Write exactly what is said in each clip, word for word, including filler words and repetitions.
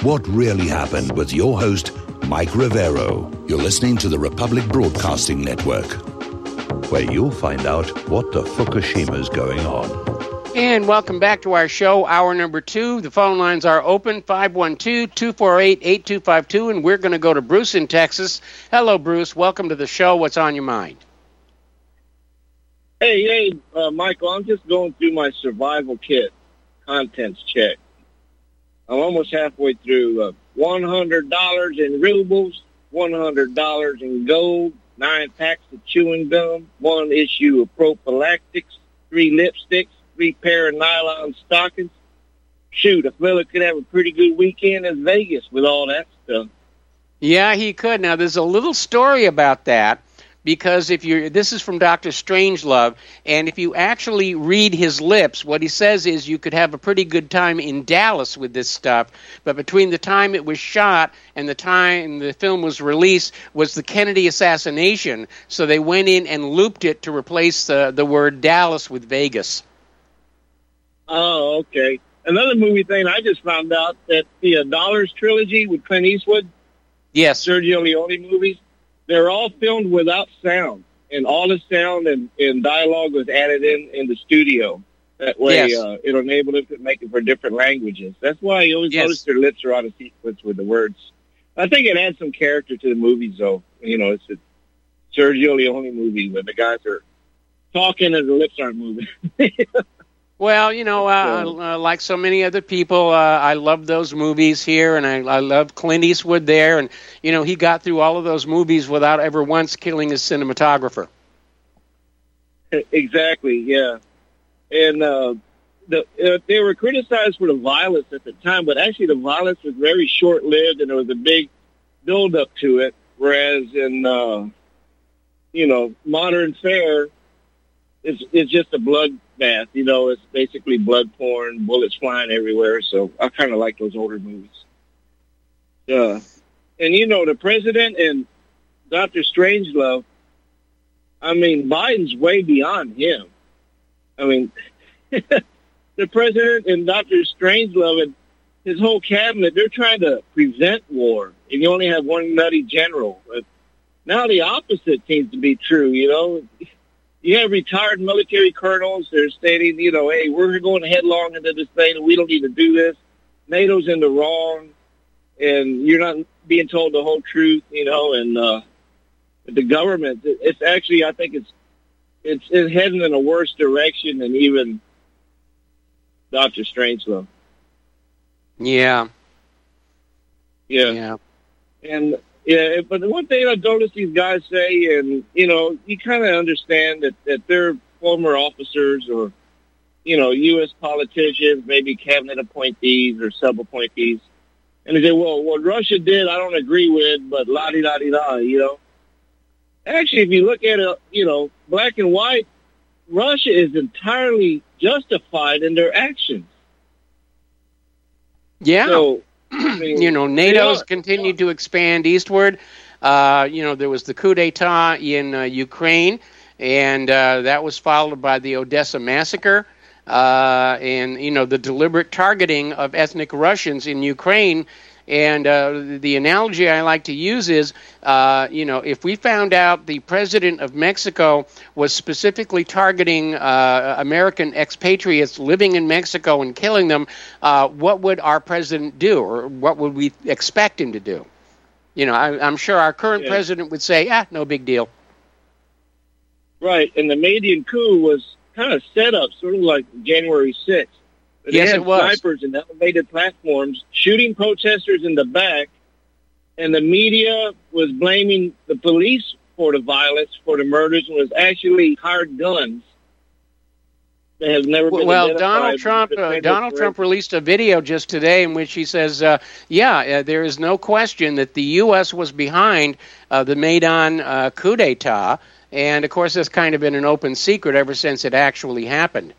What Really Happened with your host, Mike Rivero. You're listening to the Republic Broadcasting Network, where you'll find out what the Fukushima's going on. And welcome back to our show, hour number two. The phone lines are open, five one two, two four eight, eight two five two, and we're going to go to Bruce in Texas. Hello, Bruce. Welcome to the show. What's on your mind? Hey, hey, uh, Michael, I'm just going through my survival kit contents check. I'm almost halfway through. Uh, one hundred dollars in rubles, one hundred dollars in gold, nine packs of chewing gum, one issue of prophylactics, three lipsticks, three pair of nylon stockings. Shoot, a fella could have a pretty good weekend in Vegas with all that stuff. Yeah, he could. Now, there's a little story about that. Because if you this is from Doctor Strangelove, and if you actually read his lips, what he says is you could have a pretty good time in Dallas with this stuff, but between the time it was shot and the time the film was released was the Kennedy assassination, so they went in and looped it to replace the, the word Dallas with Vegas. Oh, okay. Another movie thing, I just found out that the uh, Dollars trilogy with Clint Eastwood, yes, Sergio Leone movies, they're all filmed without sound, and all the sound and, and dialogue was added in in the studio. That way, yes. uh, it'll enable them to make it for different languages. That's why you always yes. notice their lips are out of sequence with the words. I think it adds some character to the movies, though. You know, it's a Sergio Leone movie where the guys are talking and the lips aren't moving. Well, you know, uh, uh, like so many other people, uh, I love those movies here, and I, I love Clint Eastwood there. And, you know, he got through all of those movies without ever once killing his cinematographer. Exactly, yeah. And uh, the, uh, they were criticized for the violence at the time, but actually the violence was very short-lived, and there was a big build-up to it, whereas in, uh, you know, modern fare, it's, it's just a blood bath, you know, it's basically blood porn, bullets flying everywhere, so I kind of like those older movies. Yeah. And, you know, the president and Doctor Strangelove, I mean, Biden's way beyond him. I mean, the president and Doctor Strangelove and his whole cabinet, they're trying to prevent war, and you only have one nutty general. But now the opposite seems to be true, you know. You have retired military colonels. They're stating, you know, hey, we're going headlong into this thing, and we don't need to do this. NATO's in the wrong, and you're not being told the whole truth, you know. And uh, the government, it's actually, I think it's, it's it's heading in a worse direction than even Doctor Strangelove. Yeah. Yeah. Yeah. And yeah, but the one thing I noticed these guys say, and, you know, you kind of understand that, that they're former officers or, you know, U S politicians, maybe cabinet appointees or sub-appointees. And they say, well, what Russia did, I don't agree with, but la-di-da-di-da, you know. Actually, if you look at it, you know, black and white, Russia is entirely justified in their actions. Yeah. So, I mean, you know, NATO's continued to expand eastward. Uh, you know, there was the coup d'etat in uh, Ukraine, and uh, that was followed by the Odessa massacre, uh, and, you know, the deliberate targeting of ethnic Russians in Ukraine. And uh, the analogy I like to use is, uh, you know, if we found out the president of Mexico was specifically targeting uh, American expatriates living in Mexico and killing them, uh, what would our president do, or what would we expect him to do? You know, I, I'm sure our current yeah. president would say, ah, no big deal. Right, and the Maidan coup was kind of set up, sort of like January sixth. They yes, had it was. snipers in elevated platforms shooting protesters in the back, and the media was blaming the police for the violence, for the murders, and was actually hired guns that have never been well, identified. Donald Trump, uh, Donald Trump released a video just today in which he says, uh, yeah, uh, there is no question that the U S was behind uh, the Maidan uh, coup d'etat, and, of course, that's kind of been an open secret ever since it actually happened.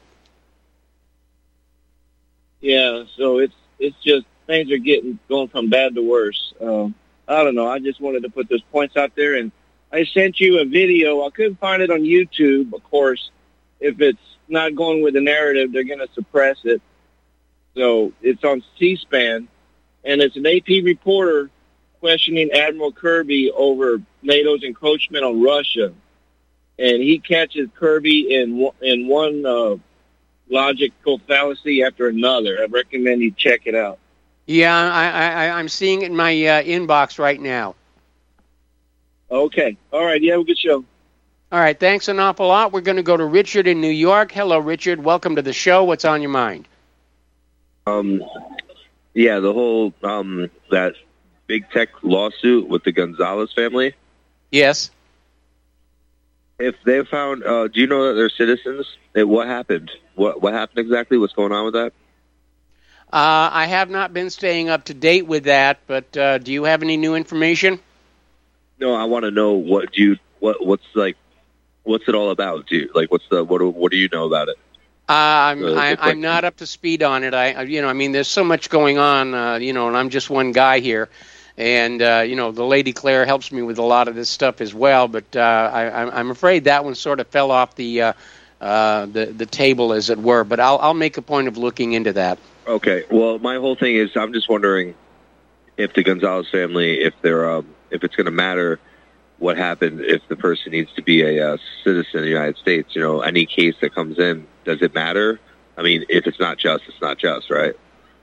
Yeah, so it's it's just things are getting going from bad to worse. Um, I don't know. I just wanted to put those points out there, and I sent you a video. I couldn't find it on YouTube, of course. If it's not going with the narrative, they're going to suppress it. So it's on C-SPAN, and it's an A P reporter questioning Admiral Kirby over NATO's encroachment on Russia. And he catches Kirby in, in one uh, logical fallacy after another. I recommend you check it out. Yeah, I, I, I'm seeing it in my uh, inbox right now. Okay. All right. You have a good show. All right. Thanks an awful lot. We're going to go to Richard in New York. Hello, Richard. Welcome to the show. What's on your mind? Um, yeah, the whole, um, that big tech lawsuit with the Gonzalez family. Yes. If they found, uh, do you know that they're citizens? What happened? What what happened exactly? What's going on with that? Uh, I have not been staying up to date with that, but uh, do you have any new information? No, I want to know what do you what what's like what's it all about? Do you, like what's the what do, what do you know about it? Uh, I'm uh, I, I'm not up to speed on it. I you know I mean there's so much going on. Uh, you know, and I'm just one guy here. And, uh, you know, the Lady Claire helps me with a lot of this stuff as well. But uh, I, I'm afraid that one sort of fell off the uh, uh, the, the table, as it were. But I'll, I'll make a point of looking into that. Okay. Well, my whole thing is I'm just wondering if the Gonzalez family, if they're, um, if it's going to matter what happened, if the person needs to be a uh, citizen of the United States. You know, any case that comes in, does it matter? I mean, if it's not just, it's not just, right?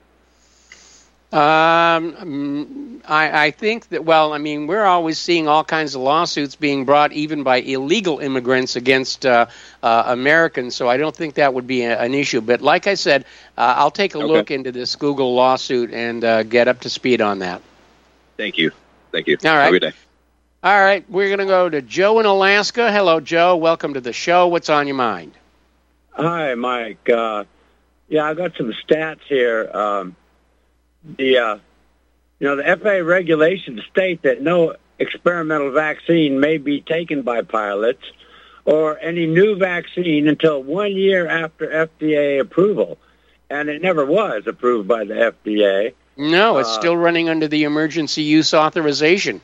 Um, I, I think that, well, I mean, we're always seeing all kinds of lawsuits being brought even by illegal immigrants against uh, uh, Americans, so I don't think that would be a, an issue. But like I said, uh, I'll take a okay. look into this Google lawsuit and uh, get up to speed on that. Thank you. Thank you. All right. Have a good day. All right, we're going to go to Joe in Alaska. Hello, Joe. Welcome to the show. What's on your mind? Hi, Mike. Uh, yeah, I got some stats here. Um, The uh, you know the F A A regulations state that no experimental vaccine may be taken by pilots or any new vaccine until one year after F D A approval, and it never was approved by the F D A. No, it's uh, still running under the emergency use authorization.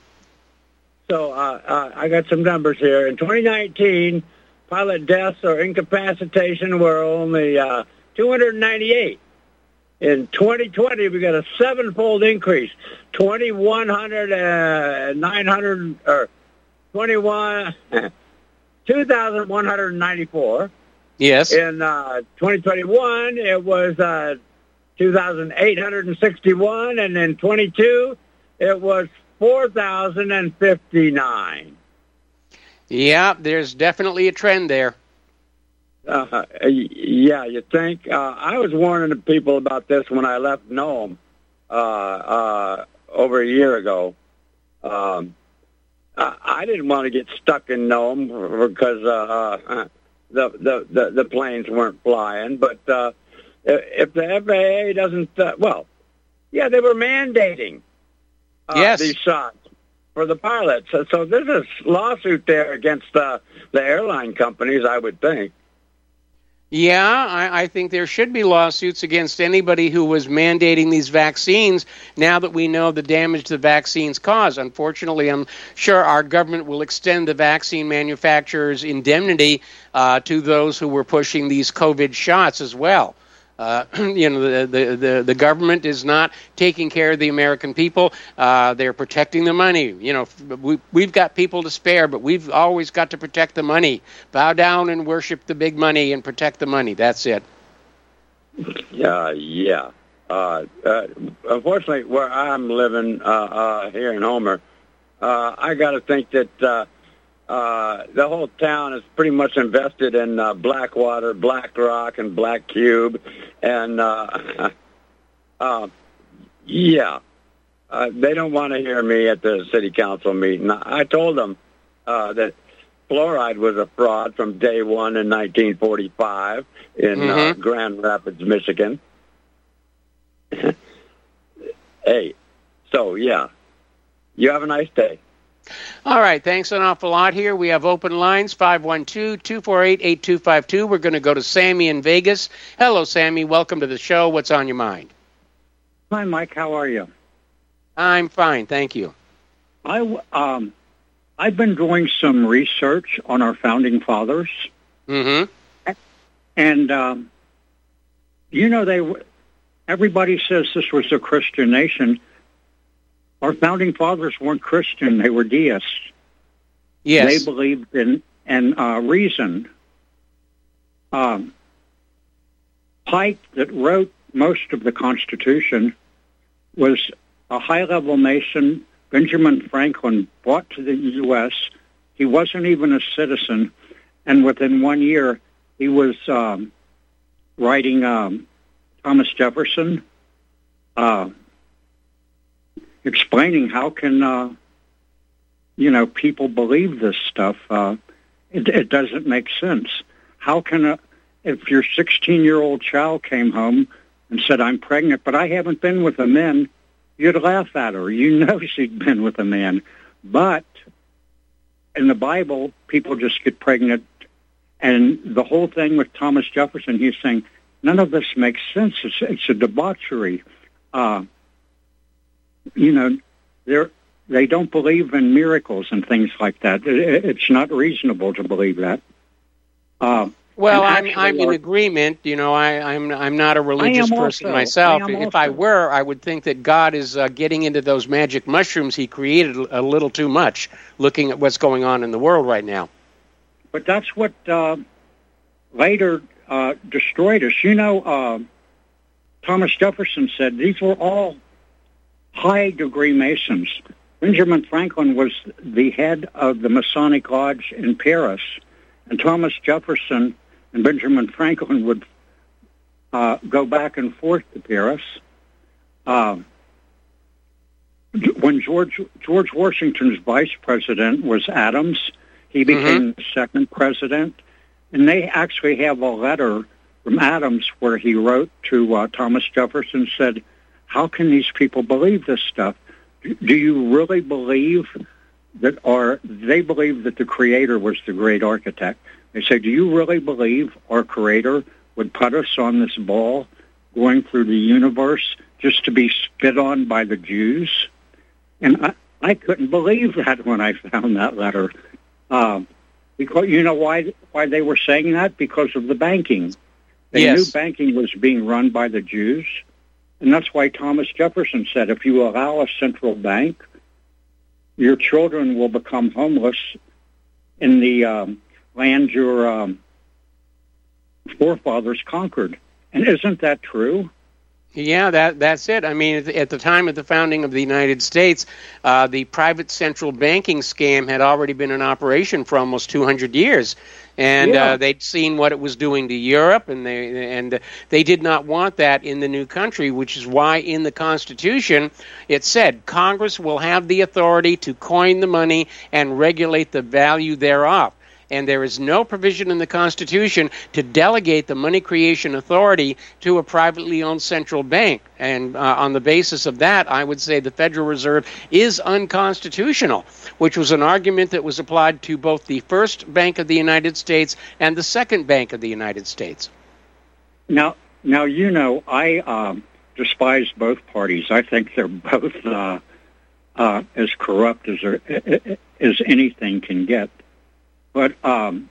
So uh, uh, I got some numbers here. In twenty nineteen, pilot deaths or incapacitation were only uh, two hundred ninety-eight. In twenty twenty, we got a seven-fold increase, twenty-one hundred, uh, nine hundred, or twenty-one, two thousand one hundred ninety-four. Yes. In uh, twenty twenty-one, it was uh, two thousand eight hundred sixty-one, and in twenty-two, it was four thousand fifty-nine. Yeah, there's definitely a trend there. Uh, yeah, you think? Uh, I was warning the people about this when I left Nome uh, uh, over a year ago. Um, I, I didn't want to get stuck in Nome because uh, uh, the, the, the, the planes weren't flying. But uh, if the F A A doesn't, uh, well, yeah, they were mandating uh, yes. these shots for the pilots. So, so there's a lawsuit there against uh, the airline companies, I would think. Yeah, I, I think there should be lawsuits against anybody who was mandating these vaccines now that we know the damage the vaccines cause. Unfortunately, I'm sure our government will extend the vaccine manufacturers' indemnity uh, to those who were pushing these COVID shots as well. Uh, you know, the, the, the, the government is not taking care of the American people. Uh, they're protecting the money. You know, we, we've got people to spare, but we've always got to protect the money. Bow down and worship the big money and protect the money. That's it. Uh, yeah. Uh, uh, unfortunately, where I'm living uh, uh, here in Homer, uh, I got to think that uh, uh, the whole town is pretty much invested in uh, Blackwater, BlackRock, and Black Cube, and uh, uh, yeah, uh, they don't want to hear me at the city council meeting. I told them uh, that fluoride was a fraud from day one in nineteen forty-five in mm-hmm. uh, Grand Rapids, Michigan. Hey, so yeah, you have a nice day. All right, thanks an awful lot here. We have open lines, five one two, two four eight, eight two five two. We're going to go to Sammy in Vegas. Hello, Sammy. Welcome to the show. What's on your mind? Hi, Mike. How are you? I'm fine, thank you. I, um, I've been doing some research on our founding fathers. Mm-hmm. And, um, you know, they everybody says this was a Christian nation. Our founding fathers weren't Christian; they were deists. Yes, they believed in in uh, reason. Um, Pike, that wrote most of the Constitution, was a high-level Mason. Benjamin Franklin brought to the U S He wasn't even a citizen, and within one year, he was um, writing um, Thomas Jefferson, uh, explaining how can uh, you know people believe this stuff. Uh, it, it doesn't make sense. How can a if your sixteen-year-old child came home and said, "I'm pregnant, but I haven't been with a man," you'd laugh at her. You know she'd been with a man. But in the Bible, people just get pregnant. And the whole thing with Thomas Jefferson, he's saying, none of this makes sense. It's, it's a debauchery. Uh, you know, they're, they don't believe in miracles and things like that. It, it's not reasonable to believe that. Uh, Well, I'm actually, I'm in our, agreement. You know, I, I'm I'm not a religious person also, myself. I If also. I were, I would think that God is uh, getting into those magic mushrooms He created a little too much, looking at what's going on in the world right now. But that's what uh, later uh, destroyed us. You know, uh, Thomas Jefferson said these were all high-degree Masons. Benjamin Franklin was the head of the Masonic Lodge in Paris, and Thomas Jefferson and Benjamin Franklin would uh, go back and forth to Paris. Uh, when George George Washington's vice president was Adams, he became mm-hmm. the second president, and they actually have a letter from Adams where he wrote to uh, Thomas Jefferson, said, "How can these people believe this stuff? Do you really believe that?" Or they believe that the Creator was the great architect. They say, "Do you really believe our Creator would put us on this ball going through the universe just to be spit on by the Jews?" And I, I couldn't believe that when I found that letter. Uh, because you know why why they were saying that? Because of the banking. They yes. knew banking was being run by the Jews. And that's why Thomas Jefferson said, if you allow a central bank, your children will become homeless in the um, land your um, forefathers conquered. And isn't that true? Yeah, that that's it. I mean, at the, at the time of the founding of the United States, uh, the private central banking scam had already been in operation for almost two hundred years. And yeah. uh, they'd seen what it was doing to Europe, and they and they did not want that in the new country, which is why in the Constitution it said Congress will have the authority to coin the money and regulate the value thereof. And there is no provision in the Constitution to delegate the money creation authority to a privately owned central bank. And uh, on the basis of that, I would say the Federal Reserve is unconstitutional, which was an argument that was applied to both the first Bank of the United States and the second Bank of the United States. Now, now you know, I um, despise both parties. I think they're both uh, uh, as corrupt as, as anything can get. But um,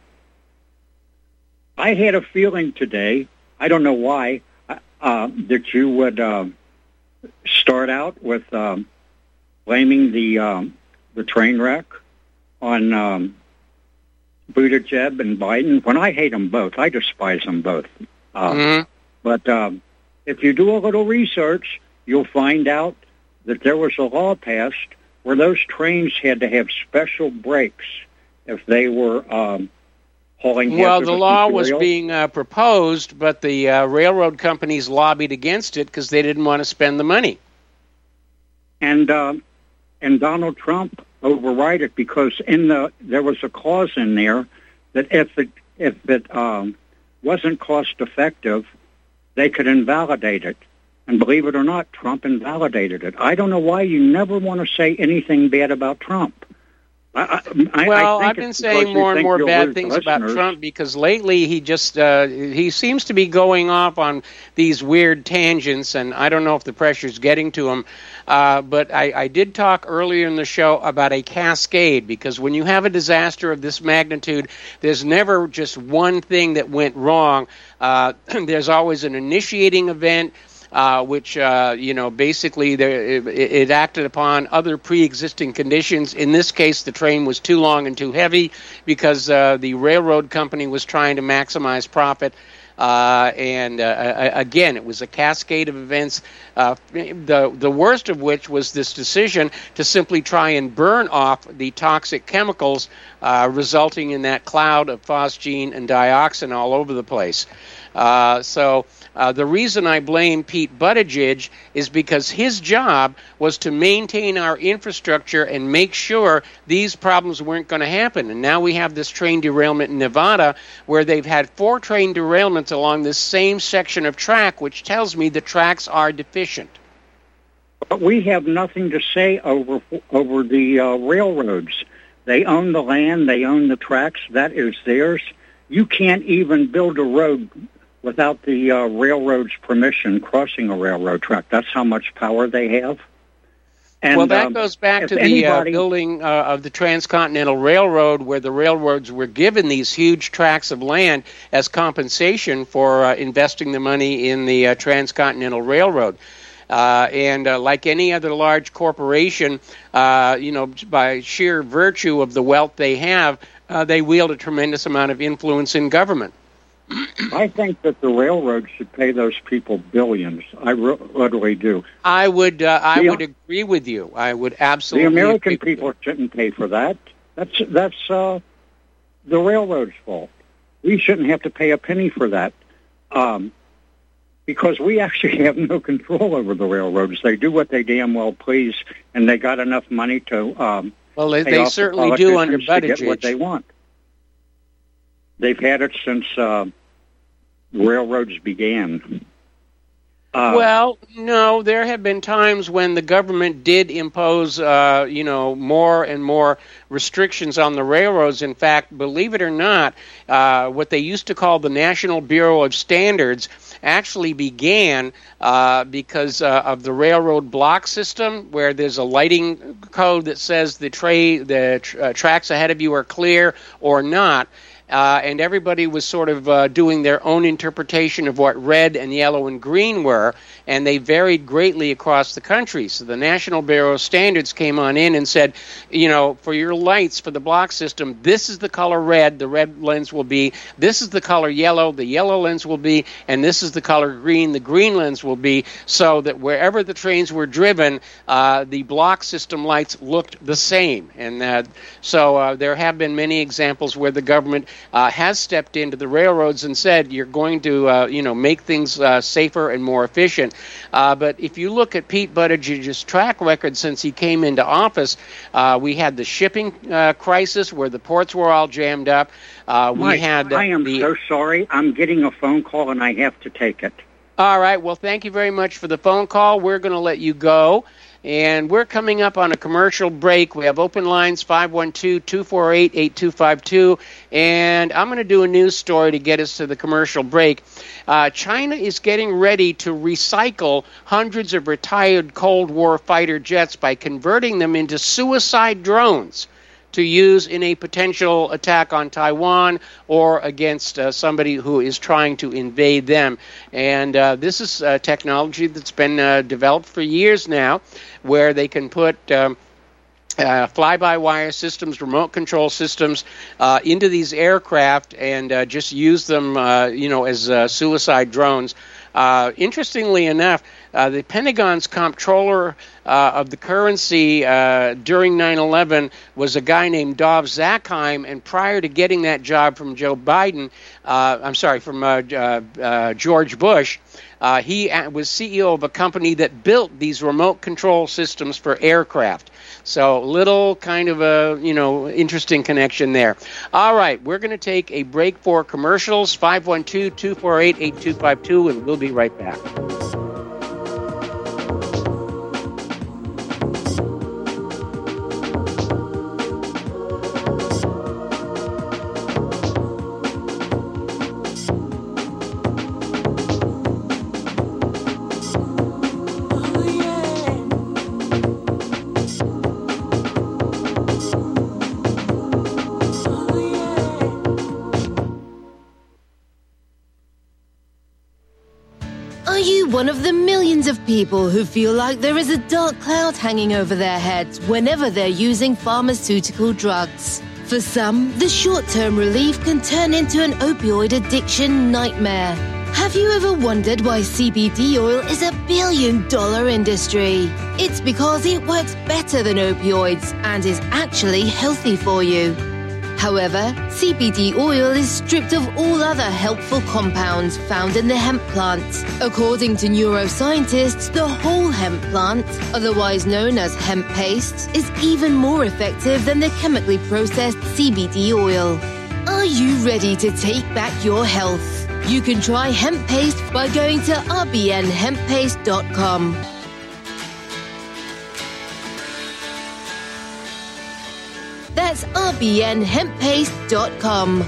I had a feeling today, I don't know why, uh, that you would uh, start out with um, blaming the um, the train wreck on um, Buttigieg and Biden. When I hate them both, I despise them both. Uh, mm-hmm. But um, if you do a little research, you'll find out that there was a law passed where those trains had to have special brakes if they were um, hauling well, the law material. was being uh, proposed, but the uh, railroad companies lobbied against it because they didn't want to spend the money. And uh, and Donald Trump override it because in the there was a clause in there that if it if it um, wasn't cost effective, they could invalidate it. And believe it or not, Trump invalidated it. I don't know why you never want to say anything bad about Trump. I, I, well, I I've been saying more and more bad things listeners. about Trump because lately he just uh, he seems to be going off on these weird tangents, and I don't know if the pressure's getting to him. Uh, but I, I did talk earlier in the show about a cascade, because when you have a disaster of this magnitude, there's never just one thing that went wrong. Uh, there's always an initiating event, uh, which, uh, you know, basically there, it, it acted upon other pre-existing conditions. In this case, the train was too long and too heavy because uh, the railroad company was trying to maximize profit. Uh, and uh, again, it was a cascade of events, uh, the the worst of which was this decision to simply try and burn off the toxic chemicals, uh, resulting in that cloud of phosgene and dioxin all over the place. Uh, so uh, the reason I blame Pete Buttigieg is because his job was to maintain our infrastructure and make sure these problems weren't going to happen. And now we have this train derailment in Nevada where they've had four train derailments along this same section of track, which tells me the tracks are deficient. But we have nothing to say over over the uh, railroads. They own the land. They own the tracks. That is theirs. You can't even build a road without the uh, railroad's permission crossing a railroad track. That's how much power they have. And, well, that um, goes back to anybody... the uh, building uh, of the Transcontinental Railroad, where the railroads were given these huge tracts of land as compensation for uh, investing the money in the uh, Transcontinental Railroad. Uh, and uh, like any other large corporation, uh, you know, by sheer virtue of the wealth they have, uh, they wield a tremendous amount of influence in government. I think that the railroad should pay those people billions. I literally do. I would. Uh, I the, would agree with you. I would absolutely. The American agree people shouldn't pay for that. That's that's uh, the railroad's fault. We shouldn't have to pay a penny for that, um, because we actually have no control over the railroads. They do what they damn well please, and they got enough money to. Um, well, they, pay they off certainly the do under Buttigieg to get Buttigieg. what they want. They've had it since uh, railroads began. Uh, well, no, there have been times when the government did impose, uh, you know, more and more restrictions on the railroads. In fact, believe it or not, uh, what they used to call the National Bureau of Standards actually began uh, because uh, of the railroad block system, where there's a lighting code that says the, tra- the tr- uh, tracks ahead of you are clear or not. Uh, and everybody was sort of uh, doing their own interpretation of what red and yellow and green were, and they varied greatly across the country. So the National Bureau of Standards came on in and said, you know, for your lights, for the block system, this is the color red, the red lens will be, this is the color yellow, the yellow lens will be, and this is the color green, the green lens will be, so that wherever the trains were driven, uh, the block system lights looked the same. And uh, so uh, there have been many examples where the government Uh, has stepped into the railroads and said you're going to, uh, you know, make things uh, safer and more efficient. Uh, but if you look at Pete Buttigieg's track record since he came into office, uh, we had the shipping uh, crisis where the ports were all jammed up. Uh, we Mike, had. I am the, so sorry. I'm getting a phone call and I have to take it. All right. Well, thank you very much for the phone call. We're going to let you go. And we're coming up on a commercial break. We have open lines, five one two, two four eight, eight two five two. And I'm going to do a news story to get us to the commercial break. Uh, China is getting ready to recycle hundreds of retired Cold War fighter jets by converting them into suicide drones to use in a potential attack on Taiwan or against uh, somebody who is trying to invade them. And uh, this is uh, technology that's been uh, developed for years now, where they can put um, uh, fly-by-wire systems, remote control systems uh, into these aircraft and uh, just use them, uh, you know, as uh, suicide drones. Uh, interestingly enough, uh, the Pentagon's comptroller uh, of the currency uh, during nine eleven was a guy named Dov Zakheim, and prior to getting that job from Joe Biden, uh, I'm sorry, from uh, uh, uh, George Bush, uh, he was C E O of a company that built these remote control systems for aircraft. So little kind of a, you know, interesting connection there. All right, we're going to take a break for commercials, five one two, two four eight, eight two five two, and we'll be right back. one of the millions of people who feel like there is a dark cloud hanging over their heads whenever they're using pharmaceutical drugs. For some, the short-term relief can turn into an opioid addiction nightmare. Have you ever wondered why C B D oil is a billion-dollar industry? It's because it works better than opioids and is actually healthy for you. However, C B D oil is stripped of all other helpful compounds found in the hemp plant. According to neuroscientists, the whole hemp plant, otherwise known as hemp paste, is even more effective than the chemically processed C B D oil. Are you ready to take back your health? You can try hemp paste by going to r b n hemp paste dot com. That's r b n hemp paste dot com.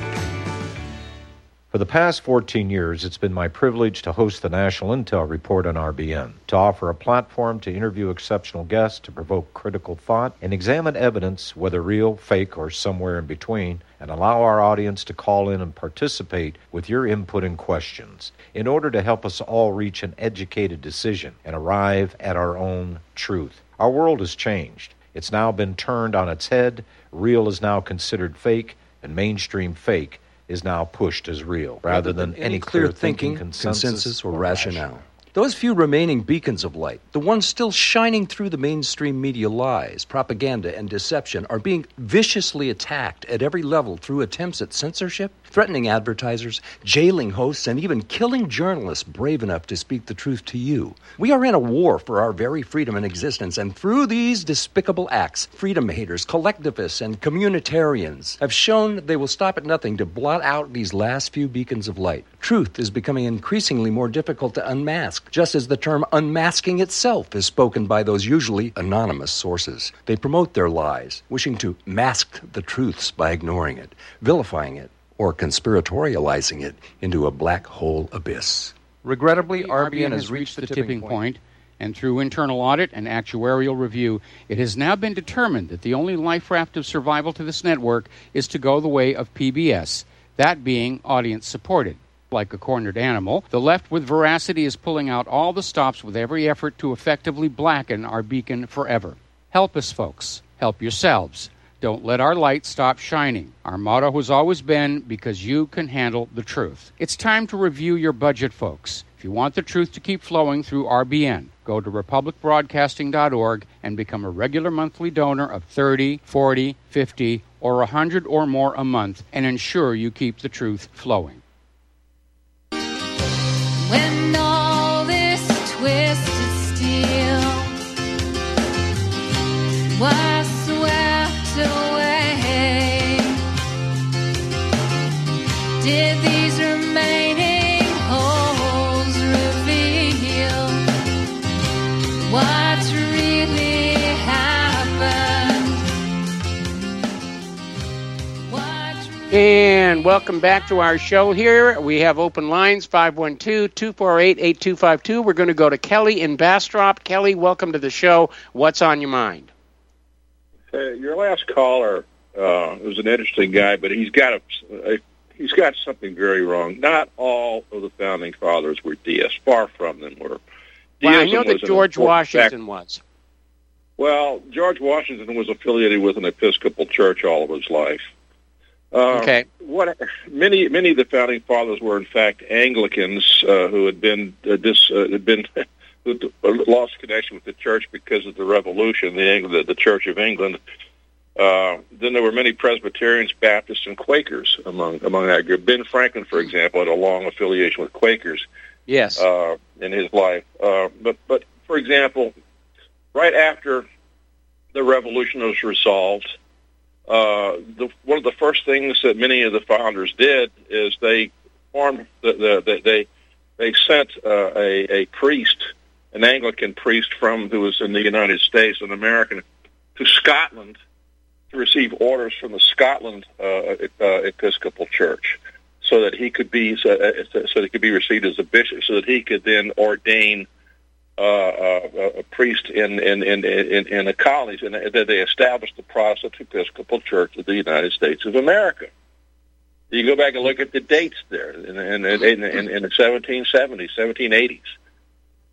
For the past fourteen years, it's been my privilege to host the National Intel Report on R B N, to offer a platform to interview exceptional guests, to provoke critical thought, and examine evidence, whether real, fake, or somewhere in between, and allow our audience to call in and participate with your input and questions in order to help us all reach an educated decision and arrive at our own truth. Our world has changed. It's now been turned on its head. Real is now considered fake, and mainstream fake is now pushed as real, rather than any clear thinking, consensus, consensus or rationale. Those few remaining beacons of light, the ones still shining through the mainstream media lies, propaganda, and deception, are being viciously attacked at every level through attempts at censorship, threatening advertisers, jailing hosts, and even killing journalists brave enough to speak the truth to you. We are in a war for our very freedom and existence, and through these despicable acts, freedom haters, collectivists, and communitarians have shown they will stop at nothing to blot out these last few beacons of light. Truth is becoming increasingly more difficult to unmask, just as the term unmasking itself is spoken by those usually anonymous sources. They promote their lies, wishing to mask the truths by ignoring it, vilifying it, or conspiratorializing it into a black hole abyss. Regrettably, R B N has reached the tipping point, and through internal audit and actuarial review, it has now been determined that the only life raft of survival to this network is to go the way of P B S, that being audience-supported. Like a cornered animal, the left with veracity is pulling out all the stops with every effort to effectively blacken our beacon forever. Help us, folks. Help yourselves. Don't let our light stop shining. Our motto has always been, because you can handle the truth. It's time to review your budget, folks. If you want the truth to keep flowing through R B N, go to republic broadcasting dot org and become a regular monthly donor of thirty, forty, fifty, or one hundred or more a month, and ensure you keep the truth flowing. When all this twisted steel was swept away, did these remaining holes reveal what's really happened? What's really And welcome back to our show here. We have open lines, five one two, two four eight, eight two five two. We're going to go to Kelly in Bastrop. Kelly, welcome to the show. What's on your mind? Uh, your last caller uh, was an interesting guy, but he's got a, a he's got something very wrong. Not all of the founding fathers were deists. Far from them were. Well, I know that was an George important Washington fact- was. Well, George Washington was affiliated with an Episcopal church all of his life. Uh, Okay. What many many of the founding fathers were in fact Anglicans uh, who had been uh, dis, uh, had been who lost connection with the church because of the Revolution, the Ang- the, the Church of England. Uh, then there were many Presbyterians, Baptists, and Quakers among among that group. Ben Franklin, for example, had a long affiliation with Quakers. Yes. Uh, in his life, uh, but but for example, right after the Revolution was resolved. Uh, the, one of the first things that many of the founders did is they formed the, the, the they they sent uh, a, a priest, an Anglican priest from who was in the United States, an American, to Scotland to receive orders from the Scotland uh, uh, Episcopal Church, so that he could be so, uh, so that he could be received as a bishop, so that he could then ordain Uh, uh, a priest in in in in, in a college, and that they established the Protestant Episcopal Church of the United States of America. You go back and look at the dates there in in in, in, in the seventeen seventies, seventeen eighties.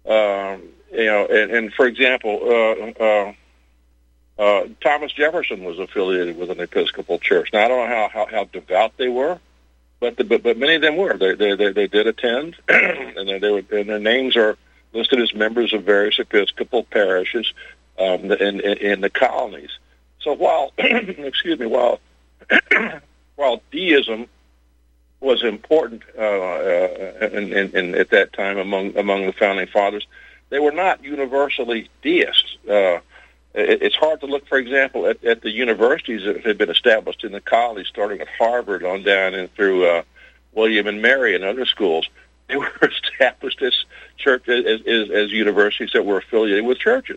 Um, you know, and, and for example, uh, uh, uh, Thomas Jefferson was affiliated with an Episcopal church. Now, I don't know how, how, how devout they were, but, the, but but many of them were. They they they, they did attend, and they, they were, and their names are listed as members of various Episcopal parishes um, in, in in the colonies. So while excuse me, while while deism was important uh, uh, in, in, in, at that time among among the founding fathers, they were not universally deists. Uh, it, it's hard to look, for example, at, at the universities that had been established in the colonies, starting at Harvard on down and through uh, William and Mary and other schools. They were established as church as, as, as universities that were affiliated with churches.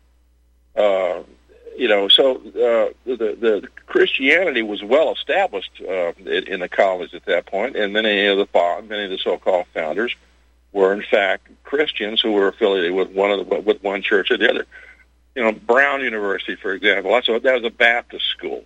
Uh, You know, so uh, the, the Christianity was well established uh, in, in the colonies at that point, and many of the many of the so-called founders were in fact Christians who were affiliated with one of the, with one church or the other. You know, Brown University, for example, that's a, that was a Baptist school.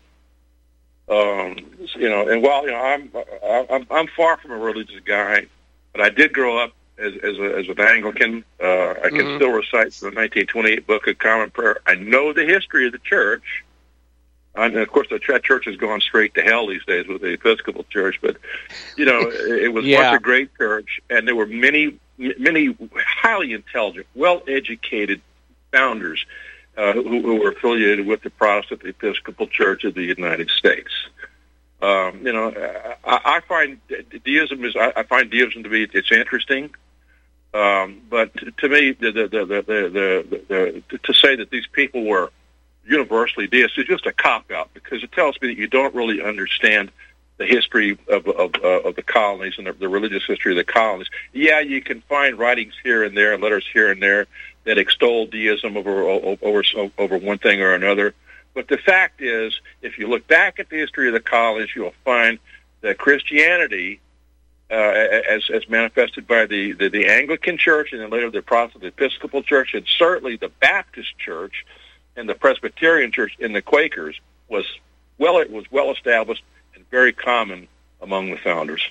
Um, you know, and while you know I'm I'm I'm far from a religious guy, but I did grow up as as, a, as an Anglican. Uh, I can mm-hmm. still recite the nineteen twenty-eight Book of Common Prayer. I know the history of the church. And, of course, the church has gone straight to hell these days with the Episcopal Church. But, you know, it was yeah. once a great church, and there were many, many highly intelligent, well-educated founders uh, who, who were affiliated with the Protestant Episcopal Church of the United States. Um, you know, I, I find deism is I, I find deism to be it's interesting, um, but to me, the the the the, the, the, the to say that these people were universally deists is just a cop out, because it tells me that you don't really understand the history of of, uh, of the colonies and the, the religious history of the colonies. Yeah, you can find writings here and there, letters here and there that extol deism over over over one thing or another. But the fact is, if you look back at the history of the colonies, you'll find that Christianity, uh, as, as manifested by the, the, the Anglican Church and then later the Protestant Episcopal Church, and certainly the Baptist Church and the Presbyterian Church and the Quakers, was well it was well established and very common among the founders.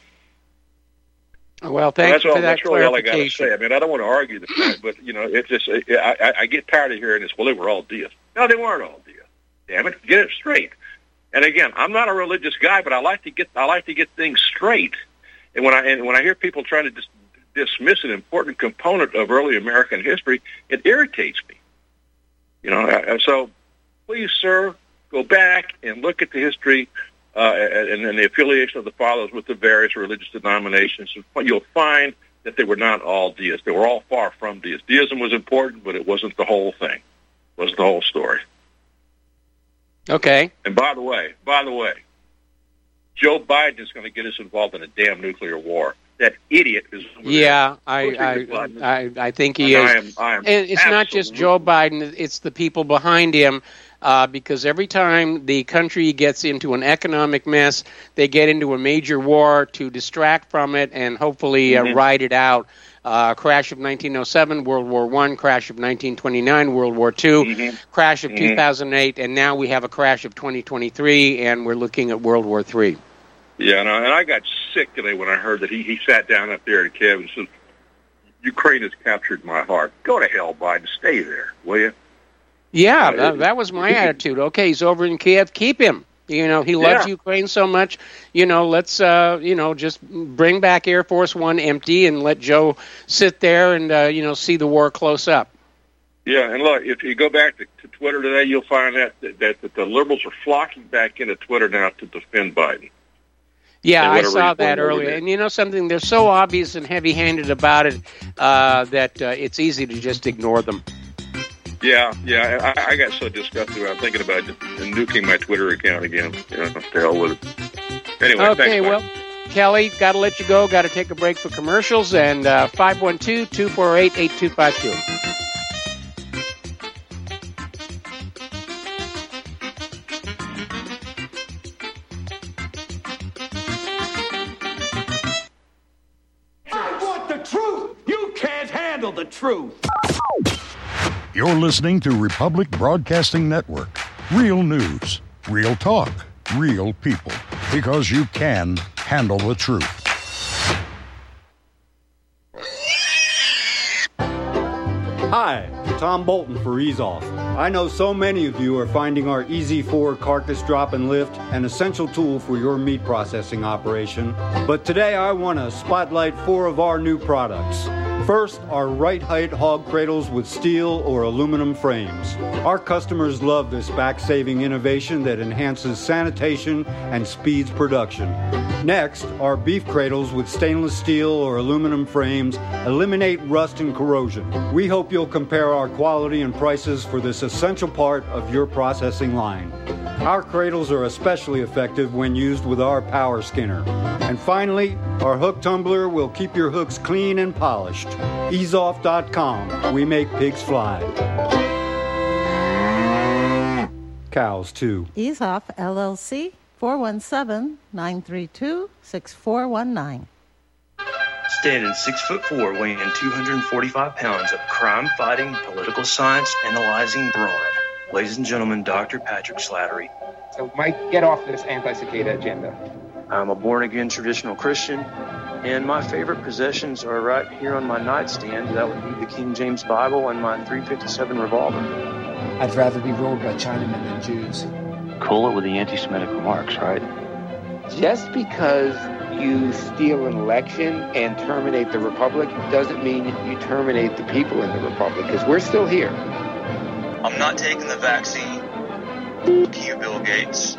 Well, thanks well, for that that's really all I got to clarification. say. I mean, I don't want to argue the fact, but you know, it's just I, I, I get tired of hearing this. Well, they were all deists. No, they weren't all deists. Damn it, get it straight. And again, I'm not a religious guy, but I like to get I like to get things straight. And when I and when I hear people trying to dis- dismiss an important component of early American history, it irritates me. You know, so please, sir, go back and look at the history uh, and, and the affiliation of the fathers with the various religious denominations. You'll find that they were not all deists. They were all far from deists. Deism was important, but it wasn't the whole thing. It wasn't the whole story. Okay. And by the way, by the way, Joe Biden is going to get us involved in a damn nuclear war. That idiot is. Yeah, I, I, I, I think he and is. I am, I am and it's not just Joe Biden; it's the people behind him. Uh, because every time the country gets into an economic mess, they get into a major war to distract from it and hopefully uh, mm-hmm. ride it out. Uh, crash of nineteen oh seven, World War One, crash of nineteen twenty-nine, World War Two, mm-hmm. crash of mm-hmm. two thousand eight, and now we have a crash of twenty twenty-three, and we're looking at World War Three. Yeah, and I, and I got sick today when I heard that he, he sat down up there at Kiev and said, Ukraine has captured my heart. Go to hell, Biden. Stay there, will you? Yeah, that, that was my attitude. Okay, he's over in Kiev. Keep him. You know, he loves yeah. Ukraine so much. You know, let's, uh, you know, just bring back Air Force One empty and let Joe sit there and, uh, you know, see the war close up. Yeah, and look, if you go back to, to Twitter today, you'll find that, that, that the liberals are flocking back into Twitter now to defend Biden. Yeah, I saw that earlier. And you know something? They're so obvious and heavy-handed about it uh, that uh, it's easy to just ignore them. Yeah, yeah. I, I got so disgusted about thinking about just nuking my Twitter account again. You know, to hell with it. Anyway, okay, thanks, well, Kelly, got to let you go. Got to take a break for commercials. And uh, five one two, two four eight, eight two five two. I want the truth. You can't handle the truth. You're listening to Republic Broadcasting Network. Real news, real talk, real people. Because you can handle the truth. Hi, Tom Bolton for Ease Off. I know so many of you are finding our Easy four carcass drop and lift an essential tool for your meat processing operation. But today I want to spotlight four of our new products. First, our right height hog cradles with steel or aluminum frames. Our customers love this back-saving innovation that enhances sanitation and speeds production. Next, our beef cradles with stainless steel or aluminum frames eliminate rust and corrosion. We hope you'll compare our quality and prices for this essential part of your processing line. Our cradles are especially effective when used with our power skinner. And finally, our hook tumbler will keep your hooks clean and polished. ease off dot com. We make pigs fly. Cows, too. Ease Off, L L C, four one seven, nine three two, six four one nine. Standing six foot four, weighing two hundred forty-five pounds of crime-fighting, political science analyzing brawn. Ladies and gentlemen, Doctor Patrick Slattery. So, Mike, get off this anti-cicada agenda. I'm a born-again traditional Christian, and my favorite possessions are right here on my nightstand. That would be the King James Bible and my three fifty-seven revolver. I'd rather be ruled by Chinamen than Jews. Cool it with the anti-Semitic remarks, right? Just because you steal an election and terminate the Republic doesn't mean you terminate the people in the Republic, because we're still here. I'm not taking the vaccine. F you, Bill Gates.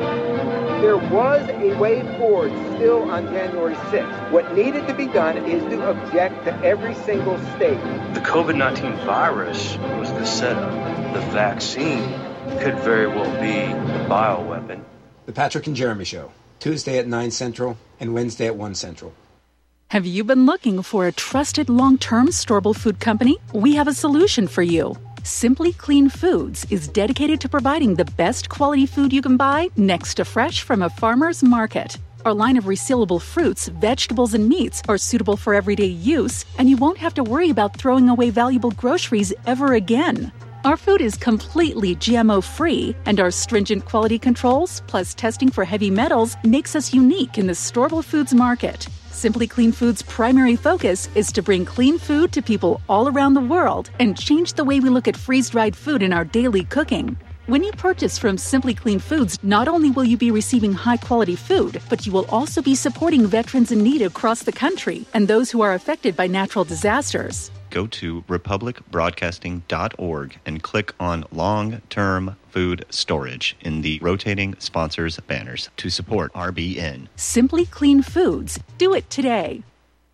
There was a way forward still on January sixth. What needed to be done is to object to every single state. The COVID nineteen virus was the setup. The vaccine could very well be the bioweapon. The Patrick and Jeremy Show, Tuesday at nine Central and Wednesday at one Central. Have you been looking for a trusted long-term storable food company? We have a solution for you. Simply Clean Foods is dedicated to providing the best quality food you can buy next to fresh from a farmer's market. Our line of resealable fruits, vegetables, and meats are suitable for everyday use, and you won't have to worry about throwing away valuable groceries ever again. Our food is completely G M O-free, and our stringent quality controls, plus testing for heavy metals, makes us unique in the storable foods market. Simply Clean Foods' primary focus is to bring clean food to people all around the world and change the way we look at freeze-dried food in our daily cooking. When you purchase from Simply Clean Foods, not only will you be receiving high-quality food, but you will also be supporting veterans in need across the country and those who are affected by natural disasters. Go to republic broadcasting dot org and click on Long-Term Food Storage in the rotating sponsors banners to support R B N. Simply Clean Foods. Do it today.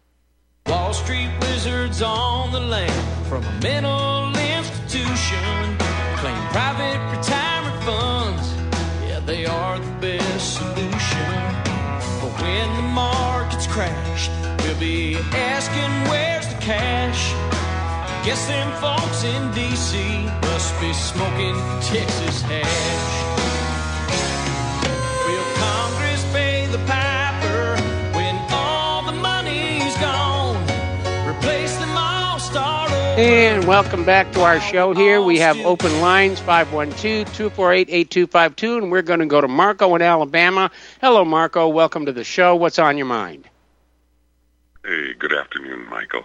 Wall Street wizards on the land from a mental institution claim private retirement funds. Yeah, they are the best solution. But when the markets crash, we'll be asking where's the cash. Guess them folks in D C must be smoking Texas hash. Will Congress pay the piper when all the money's gone? Replace them all, start over. And welcome back to our show here. We have open lines, five one two, two four eight, eight two five two, and we're going to go to Marco in Alabama. Hello, Marco. Welcome to the show. What's on your mind? Hey, good afternoon, Michael.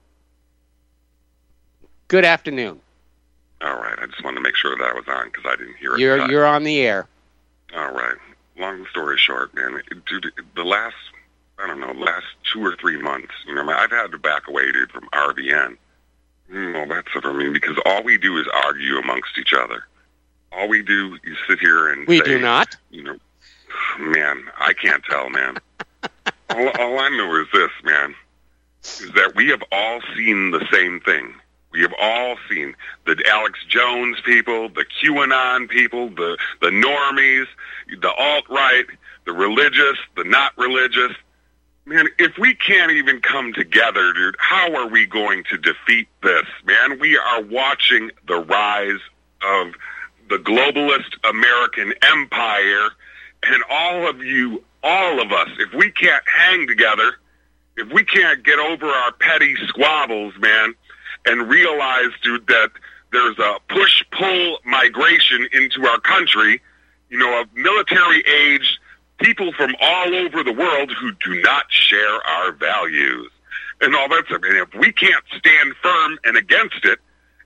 Good afternoon. All right, I just wanted to make sure that I was on because I didn't hear it. You're you're on the air. All right. Long story short, man, dude, the last, I don't know, last two or three months, you know, I've had to back away, dude, from R B N. Well, that's it for me because all we do is argue amongst each other. All we do is sit here and we say, do not. You know, man, I can't tell, man. all, all I know is this, man, is that we have all seen the same thing. We have all seen the Alex Jones people, the QAnon people, the, the normies, the alt-right, the religious, the not religious. Man, if we can't even come together, dude, how are we going to defeat this? Man, we are watching the rise of the globalist American empire, and all of you, all of us, if we can't hang together, if we can't get over our petty squabbles, man, and realize, dude, that there's a push-pull migration into our country, you know, of military-aged people from all over the world who do not share our values and all that stuff. And if we can't stand firm and against it,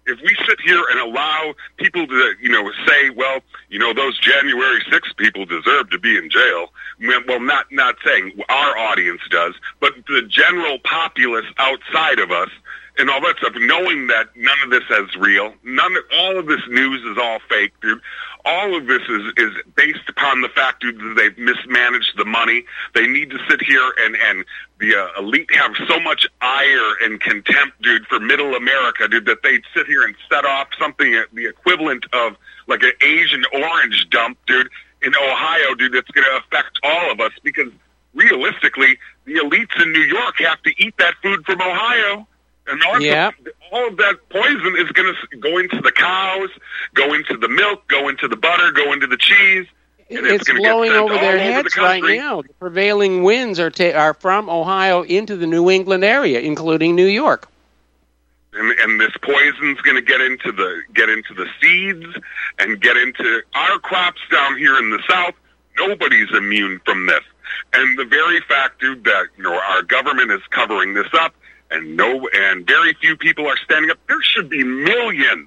if we sit here and allow people to, you know, say, well, you know, those January sixth people deserve to be in jail. Well, not not saying our audience does, but the general populace outside of us and all that stuff, knowing that none of this is real, none of, all of this news is all fake, dude. All of this is, is based upon the fact, dude, that they've mismanaged the money. They need to sit here and, and the uh, elite have so much ire and contempt, dude, for middle America, dude, that they'd sit here and set off something, uh, the equivalent of like an Asian orange dump, dude, in Ohio, dude, that's going to affect all of us because realistically, the elites in New York have to eat that food from Ohio. And all, yeah. the, all of that poison is going to go into the cows, go into the milk, go into the butter, go into the cheese. And it's, it's blowing over their heads the right now. The prevailing winds are ta- are from Ohio into the New England area, including New York. And, and this poison's going to get into the get into the seeds and get into our crops down here in the South. Nobody's immune from this. And the very fact, dude, that you know our government is covering this up. And no, and very few people are standing up. There should be millions,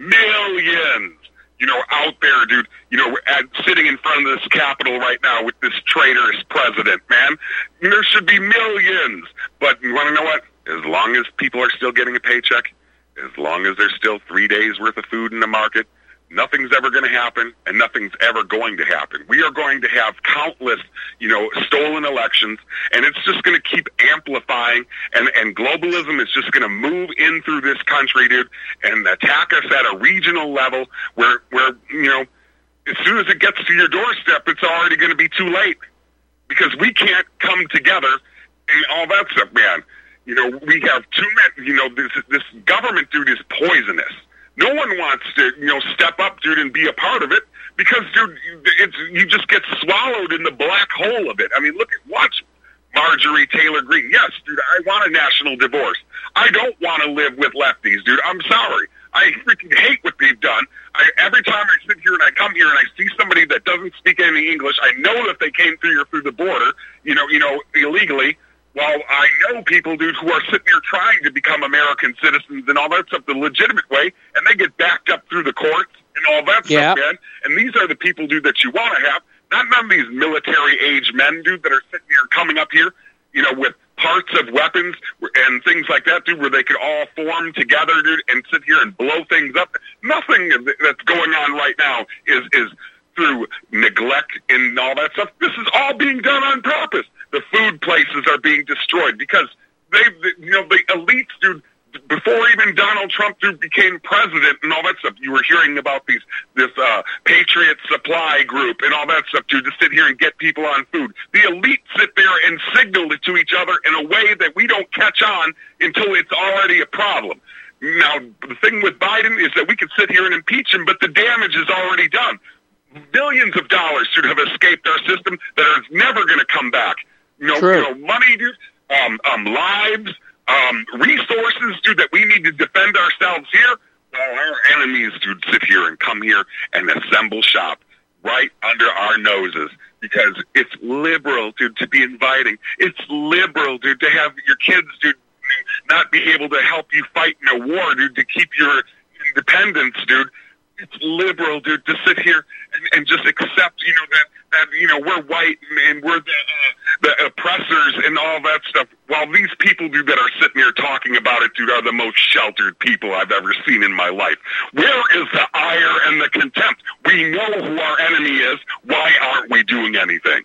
millions, you know, out there, dude. You know, at, sitting in front of this Capitol right now with this traitorous president, man. There should be millions. But you want to know what? As long as people are still getting a paycheck, as long as there's still three days worth of food in the market, nothing's ever going to happen, and nothing's ever going to happen. We are going to have countless, you know, stolen elections, and it's just going to keep amplifying, and, and globalism is just going to move in through this country, dude, and attack us at a regional level where, where you know, as soon as it gets to your doorstep, it's already going to be too late because we can't come together and all that stuff, man. You know, we have too many, you know, this, this government, dude, is poisonous. No one wants to, you know, step up, dude, and be a part of it because, dude, it's you just get swallowed in the black hole of it. I mean, look at watch Marjorie Taylor Greene. Yes, dude, I want a national divorce. I don't want to live with lefties, dude. I'm sorry. I freaking hate what they've done. I, every time I sit here and I come here and I see somebody that doesn't speak any English, I know that they came through here through the border, you know, you know, illegally. Well, I know people, dude, who are sitting here trying to become American citizens and all that stuff the legitimate way, and they get backed up through the courts and all that yeah. stuff, man. And these are the people, dude, that you want to have. Not none of these military-age men, dude, that are sitting here coming up here, you know, with parts of weapons and things like that, dude, where they could all form together, dude, and sit here and blow things up. Nothing that's going on right now is is through neglect and all that stuff. This is all being done on purpose. The food places are being destroyed because they, you know, the elites, dude, before even Donald Trump, dude, became president and all that stuff, you were hearing about these, this, uh, Patriot Supply Group and all that stuff, dude, to sit here and get people on food. The elite sit there and signal it to each other in a way that we don't catch on until it's already a problem. Now, the thing with Biden is that we could sit here and impeach him, but the damage is already done. Billions of dollars should have escaped our system that are never going to come back. You know, you know, money, dude, um, um, lives, um, resources, dude, that we need to defend ourselves here. While our enemies, dude, sit here and come here and assemble shop right under our noses because it's liberal, dude, to be inviting. It's liberal, dude, to have your kids, dude, not be able to help you fight in a war, dude, to keep your independence, dude. It's liberal, dude, to sit here and, and just accept, you know, that, that you know, we're white and, and we're the, uh, the oppressors and all that stuff. While these people, dude, that are sitting here talking about it, dude, are the most sheltered people I've ever seen in my life. Where is the ire and the contempt? We know who our enemy is. Why aren't we doing anything?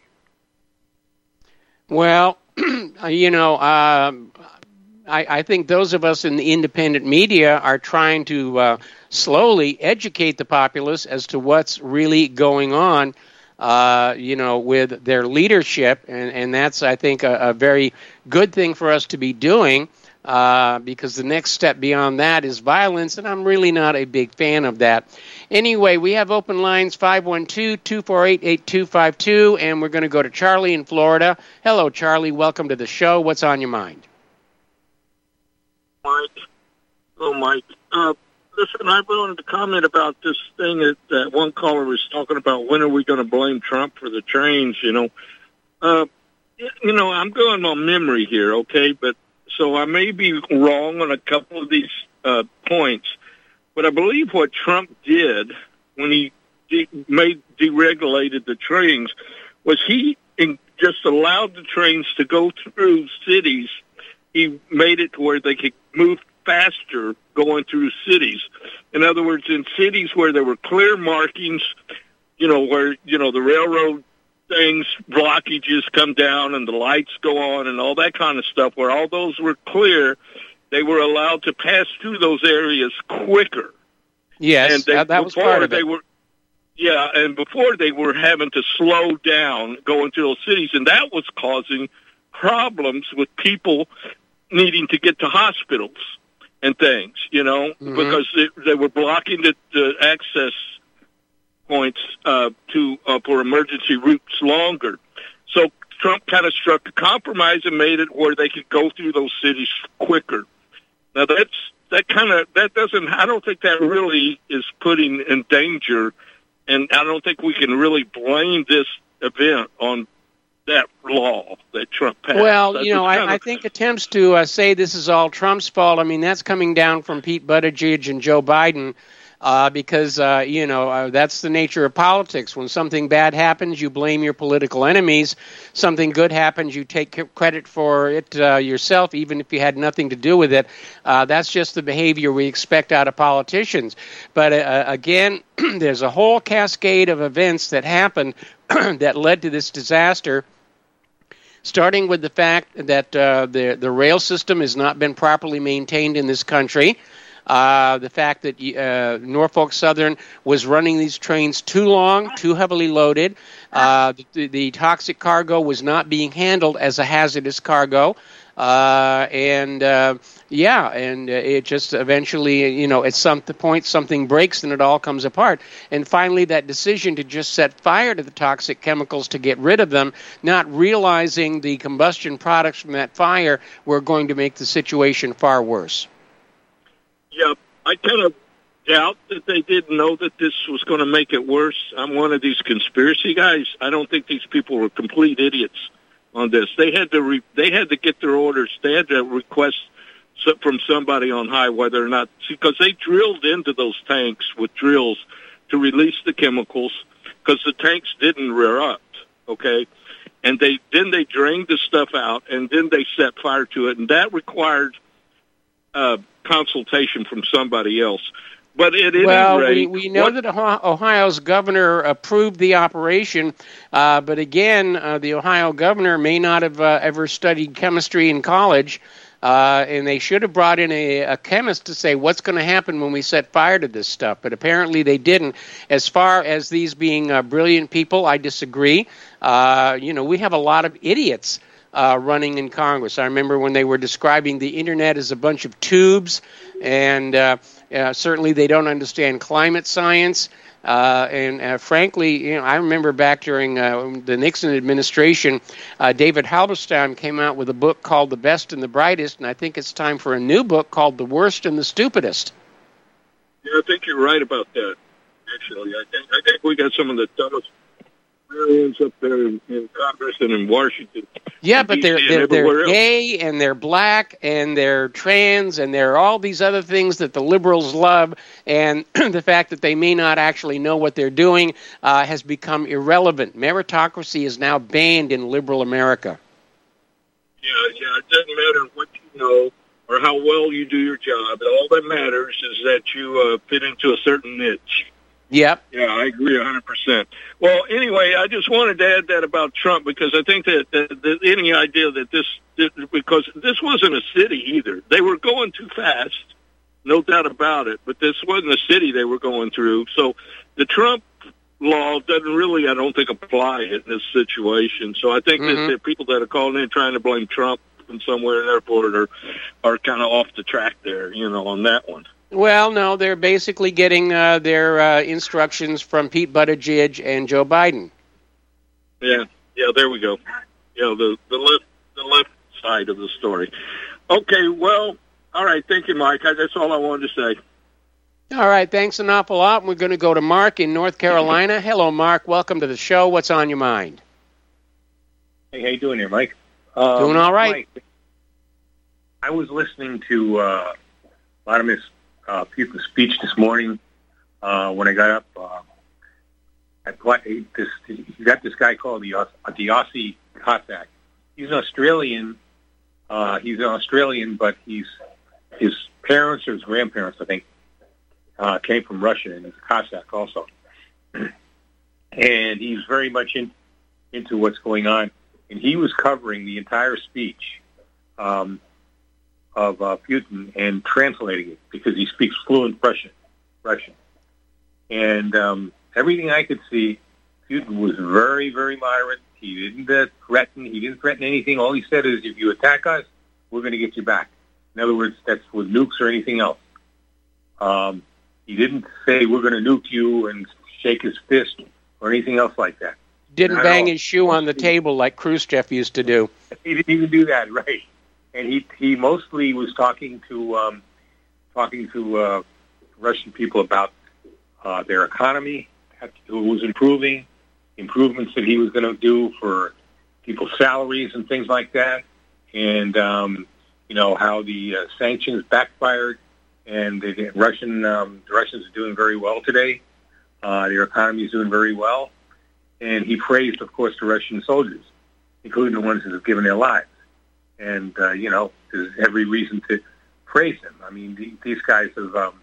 Well, you know, um, I, I think those of us in the independent media are trying to uh, slowly educate the populace as to what's really going on, uh, you know, with their leadership. And, and that's, I think, a, a very good thing for us to be doing uh, because the next step beyond that is violence, and I'm really not a big fan of that. Anyway, we have open lines five one two, two four eight, eight two five two, and we're going to go to Charlie in Florida. Hello, Charlie. Welcome to the show. What's on your mind? Mike. Oh, Mike. Uh, listen, I wanted to comment about this thing that, that one caller was talking about. When are we going to blame Trump for the trains? You know, uh, you know, I'm going on memory here, okay? But so I may be wrong on a couple of these uh, points. But I believe what Trump did when he de- made deregulated the trains was he in, just allowed the trains to go through cities. He made it to where they could move faster going through cities. In other words, in cities where there were clear markings, you know, where, you know, the railroad things, blockages come down and the lights go on and all that kind of stuff, where all those were clear, they were allowed to pass through those areas quicker. Yes, and they, that, that was part of they it. Were, yeah, and before they were having to slow down going through those cities, and that was causing problems with people needing to get to hospitals and things, you know, mm-hmm. because they, they were blocking the, the access points uh, to uh, for emergency routes longer. So Trump kind of struck a compromise and made it where they could go through those cities quicker. Now that's that kind of that doesn't. I don't think that really is putting in danger, and I don't think we can really blame this event on that law that Trump passed. Well, that you know, I, of, I think attempts to uh, say this is all Trump's fault, I mean, that's coming down from Pete Buttigieg and Joe Biden uh, because, uh, you know, uh, that's the nature of politics. When something bad happens, you blame your political enemies. Something good happens, you take credit for it uh, yourself, even if you had nothing to do with it. Uh, that's just the behavior we expect out of politicians. But, uh, again, there's a whole cascade of events that happened that led to this disaster, starting with the fact that uh, the the rail system has not been properly maintained in this country, uh, the fact that uh, Norfolk Southern was running these trains too long, too heavily loaded, uh, the, the toxic cargo was not being handled as a hazardous cargo, uh, and uh, yeah, and uh, it just eventually, you know, at some point something breaks and it all comes apart. And finally, that decision to just set fire to the toxic chemicals to get rid of them, not realizing the combustion products from that fire were going to make the situation far worse. Yeah, I kind of doubt that they didn't know that this was going to make it worse. I'm one of these conspiracy guys. I don't think these people were complete idiots on this. They had to re- they had to get their orders. They had to request from somebody on high whether or not, because they drilled into those tanks with drills to release the chemicals, because the tanks didn't rear up, okay? And they then they drained the stuff out, and then they set fire to it, and that required uh, consultation from somebody else. But at any well, rate, we, we know what, that Ohio's governor approved the operation, uh, but again, uh, the Ohio governor may not have uh, ever studied chemistry in college, uh, and they should have brought in a, a chemist to say what's going to happen when we set fire to this stuff, but apparently they didn't. As far as these being uh, brilliant people, I disagree. Uh, you know, we have a lot of idiots Uh, running in Congress. I remember when they were describing the Internet as a bunch of tubes, and uh, uh, certainly they don't understand climate science. Uh, and uh, frankly, you know, I remember back during uh, the Nixon administration, uh, David Halberstam came out with a book called The Best and the Brightest, and I think it's time for a new book called The Worst and the Stupidest. Yeah, I think you're right about that, actually. I think, I think we got some of the dumbest aliens up there in, in Congress and in Washington. Yeah, but they're they're, they're else. gay and they're black and they're trans and they're all these other things that the liberals love, and the fact that they may not actually know what they're doing uh, has become irrelevant. Meritocracy is now banned in liberal America. Yeah, yeah, it doesn't matter what you know or how well you do your job. All that matters is that you uh, fit into a certain niche. Yep. Yeah, I agree one hundred percent. Well, anyway, I just wanted to add that about Trump, because I think that, that, that any idea that this, that, because this wasn't a city either. They were going too fast, no doubt about it, but this wasn't a city they were going through. So the Trump law doesn't really, I don't think, apply in this situation. So I think mm-hmm. that the people that are calling in trying to blame Trump from somewhere in the airport are, are kind of off the track there, you know, on that one. Well, no, they're basically getting uh, their uh, instructions from Pete Buttigieg and Joe Biden. Yeah, yeah, there we go. Yeah, the the left the left side of the story. Okay, well, all right. Thank you, Mike. I, that's all I wanted to say. All right, thanks an awful lot. We're going to go to Mark in North Carolina. Hello, Mark. Welcome to the show. What's on your mind? Hey, how you doing here, Mike? Um, doing all right. Mike, I was listening to uh, a lot of Miss uh, Putin's speech this morning. Uh, when I got up, uh, I played this. You got this guy called the uh, the Aussie Cossack. He's an Australian. Uh, he's an Australian, but he's his parents or his grandparents, I think, uh, came from Russia, and he's a Cossack also. And he's very much in, into what's going on. And he was covering the entire speech um, of uh, Putin and translating it because he speaks fluent Russian. Russian. And um, everything I could see, Putin was very, very moderate. He didn't uh, threaten. He didn't threaten anything. All he said is, if you attack us, we're going to get you back. In other words, that's with nukes or anything else. Um, he didn't say, we're going to nuke you and shake his fist or anything else like that. Didn't Not bang his shoe on the table like Khrushchev used to do. He didn't even do that, right? And he he mostly was talking to um, talking to uh, Russian people about uh, their economy, who was improving, improvements that he was going to do for people's salaries and things like that, and um, you know how the uh, sanctions backfired, and the, the Russian um, the Russians are doing very well today. Uh, their economy is doing very well. And he praised, of course, the Russian soldiers, including the ones that have given their lives. And, uh, you know, there's every reason to praise them. I mean, the, these guys have, um,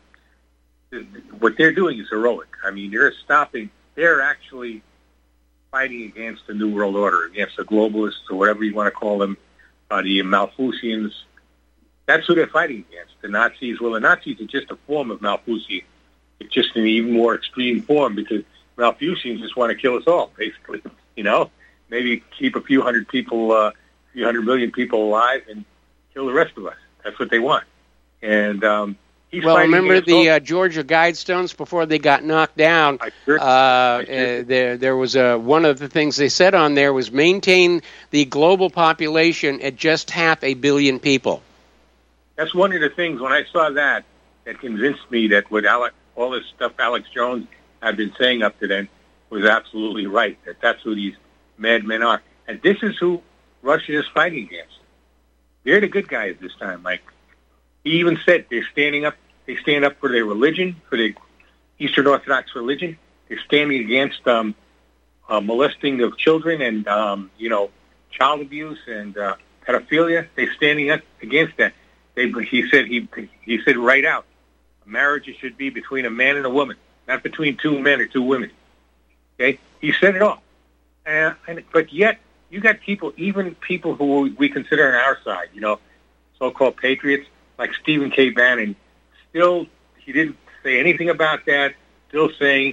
what they're doing is heroic. I mean, they're stopping, they're actually fighting against the New World Order, against the globalists or whatever you want to call them, uh, the Malthusians. That's who they're fighting against, the Nazis. Well, the Nazis are just a form of Malthusian. It's just an even more extreme form because Malthusians just want to kill us all, basically. You know, maybe keep a few hundred people, uh, a few hundred million people alive and kill the rest of us. That's what they want. And um, he's well, fighting remember against the all- uh, Georgia Guidestones before they got knocked down? I sure- uh, I sure- uh, there, there was a, one of the things they said on there was maintain the global population at just half a billion people. That's one of the things, when I saw that, that convinced me that what Alec, all this stuff Alex Jones had been saying up to then was absolutely right, that that's who these madmen are. And this is who Russia is fighting against. They're the good guys this time, Mike. He even said they're standing up, they stand up for their religion, for their Eastern Orthodox religion. They're standing against um, uh, molesting of children and, um, you know, child abuse and uh, pedophilia. They're standing up against that. They, he said, he, he said right out, marriage should be between a man and a woman, not between two men or two women. Okay? He said it all. Uh, and, but yet, you got people, even people who we consider on our side, you know, so-called patriots, like Stephen K. Bannon, still, he didn't say anything about that, still saying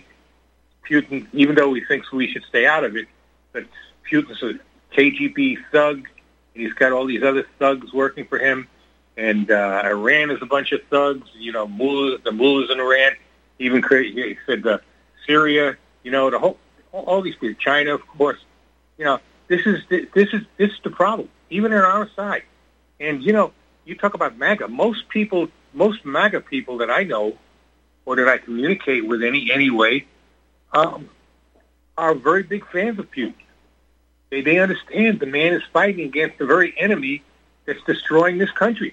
Putin, even though he thinks we should stay out of it, but Putin's a K G B thug, and he's got all these other thugs working for him, and uh, Iran is a bunch of thugs, you know, mullahs, the mullahs in Iran, even he said uh, Syria, you know, the whole, all these people, China, of course, you know, this is this is this is the problem, even on our side. And you know, you talk about MAGA. Most people, most MAGA people that I know, or that I communicate with any anyway, um, are very big fans of Putin. They they understand the man is fighting against the very enemy that's destroying this country.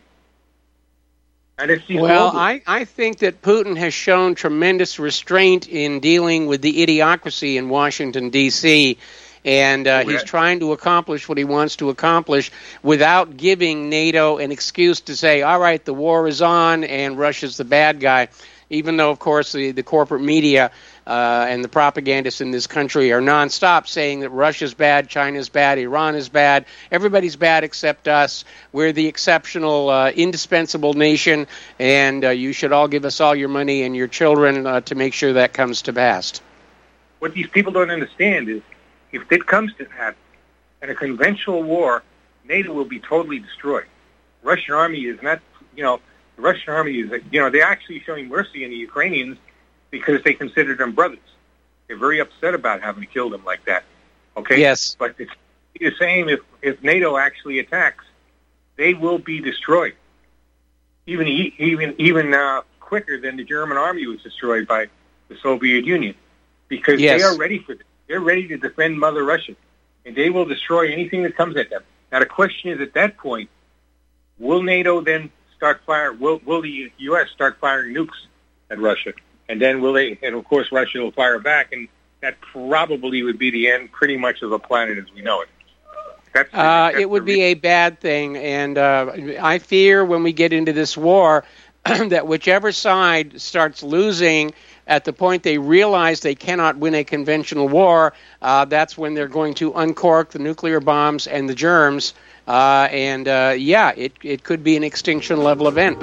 And it's these Well, global- I, I think that Putin has shown tremendous restraint in dealing with the idiocracy in Washington, D C, and uh, Oh, he's yeah. trying to accomplish what he wants to accomplish without giving NATO an excuse to say, all right, the war is on and Russia's the bad guy, even though, of course, the, the corporate media uh, and the propagandists in this country are nonstop saying that Russia's bad, China's bad, Iran is bad, everybody's bad except us. We're the exceptional, uh, indispensable nation, and uh, you should all give us all your money and your children uh, to make sure that comes to pass. What these people don't understand is, if it comes to that, in a conventional war, NATO will be totally destroyed. The Russian army is not, you know, the Russian army is, you know, they're actually showing mercy on the Ukrainians because they consider them brothers. They're very upset about having to kill them like that. Okay? Yes. But it's the same if, if NATO actually attacks, they will be destroyed. Even even even uh, quicker than the German army was destroyed by the Soviet Union, because Yes. they are ready for this. They're ready to defend Mother Russia, and they will destroy anything that comes at them. Now, the question is, at that point, will NATO then start fire? Will will the U S start firing nukes at Russia? And then will they? And of course, Russia will fire back, and that probably would be the end, pretty much, of the planet as we know it. That's, the, uh, that's it would be a bad thing, and uh, I fear when we get into this war that whichever side starts losing at the point they realize they cannot win a conventional war, uh, that's when they're going to uncork the nuclear bombs and the germs, uh, and uh, yeah, it, it could be an extinction-level event.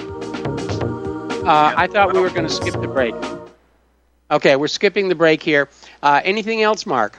Uh, I thought we were going to skip the break. Okay, we're skipping the break here. Uh, anything else, Mark?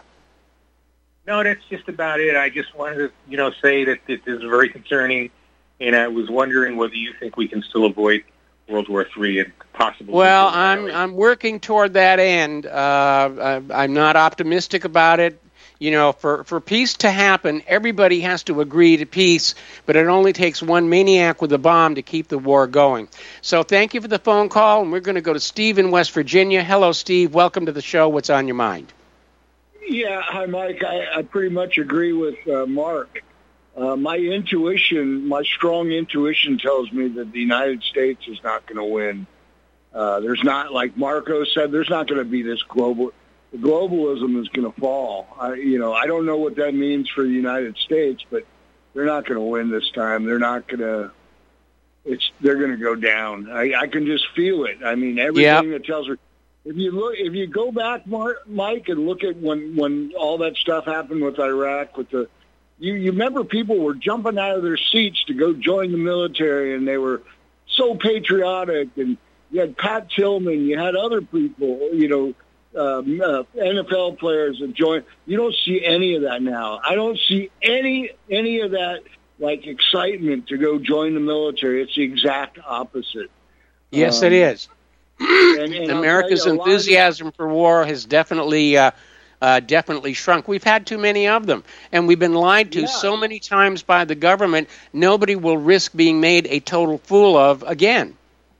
No, that's just about it. I just wanted to, you know, say that this is very concerning, and I was wondering whether you think we can still avoid World War Three and possibly. Well, I'm I'm working toward that end. Uh, I'm not optimistic about it. You know, for, for peace to happen, everybody has to agree to peace, but it only takes one maniac with a bomb to keep the war going. So thank you for the phone call, and we're going to go to Steve in West Virginia. Hello, Steve. Welcome to the show. What's on your mind? Yeah, hi, Mike. I, I pretty much agree with uh, Mark. Uh, my intuition, my strong intuition tells me that the United States is not going to win. Uh, there's not, like Marco said, there's not going to be this global... The globalism is going to fall. I, you know, I don't know what that means for the United States, but they're not going to win this time. They're not going to. It's they're going to go down. I, I can just feel it. I mean, everything yep. that tells her. If you look, if you go back, Mark, Mike, and look at when when all that stuff happened with Iraq, with the, you you remember people were jumping out of their seats to go join the military, and they were so patriotic. And you had Pat Tillman, you had other people, you know. Um, uh, N F L players that join. You don't see any of that now. I don't see any any of that like excitement to go join the military. It's the exact opposite. Yes, um, it is. And, and America's you, enthusiasm of, for war has definitely uh, uh, definitely shrunk. We've had too many of them, and we've been lied to yeah. so many times by the government. Nobody will risk being made a total fool of again.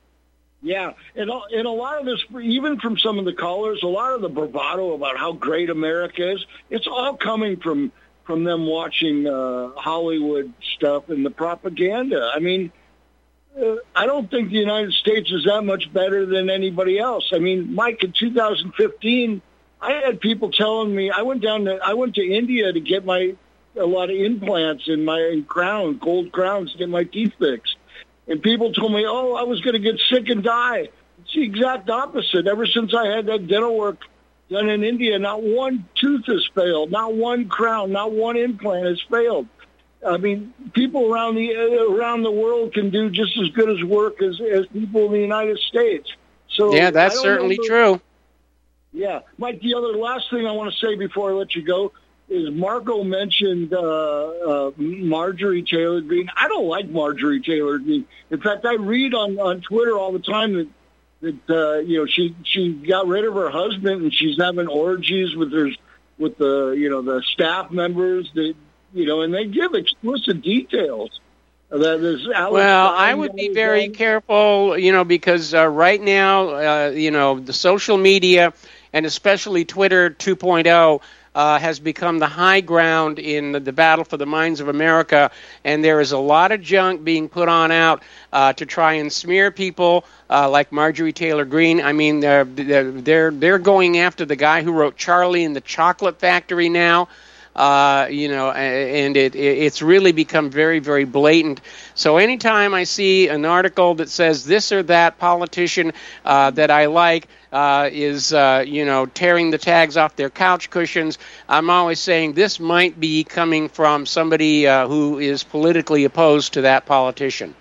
Yeah, and, and a lot of this, even from some of the callers, a lot of the bravado about how great America is, it's all coming from from them watching uh, Hollywood stuff and the propaganda. I mean, uh, I don't think the United States is that much better than anybody else. I mean, Mike, in two thousand fifteen, I had people telling me, I went down to, I went to India to get my, a lot of implants in my crown, gold crowns, to get my teeth fixed. And people told me, oh, I was going to get sick and die. It's the exact opposite. Ever since I had that dental work done in India, not one tooth has failed, not one crown, not one implant has failed. I mean, people around the around the world can do just as good as work as, as people in the United States. So yeah, that's certainly the, true. Yeah. Mike, the other last thing I want to say before I let you go is Marco mentioned uh, uh, Marjorie Taylor Greene. I don't like Marjorie Taylor Greene. In fact, I read on, on Twitter all the time that that uh, you know she she got rid of her husband and she's having orgies with her with the you know the staff members that you know and they give explicit details. That this Alex well, Stein I would be very done. careful, you know, because uh, right now, uh, you know, the social media and especially Twitter two point oh. Uh, has become the high ground in the, the battle for the minds of America, and there is a lot of junk being put on out uh, to try and smear people uh, like Marjorie Taylor Greene. I mean, they're, they're they're going after the guy who wrote Charlie and the Chocolate Factory now. Uh, you know, and it, it's really become very, very blatant. So anytime I see an article that says this or that politician uh, that I like uh, is, uh, you know, tearing the tags off their couch cushions, I'm always saying this might be coming from somebody uh, who is politically opposed to that politician.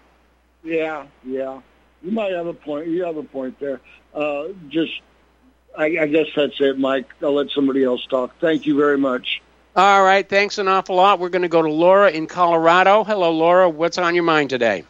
Yeah, yeah. You might have a point. You have a point there. Uh, just... I, I guess that's it, Mike. I'll let somebody else talk. Thank you very much. All right. Thanks an awful lot. We're going to go to Laura in Colorado. Hello, Laura. What's on your mind today?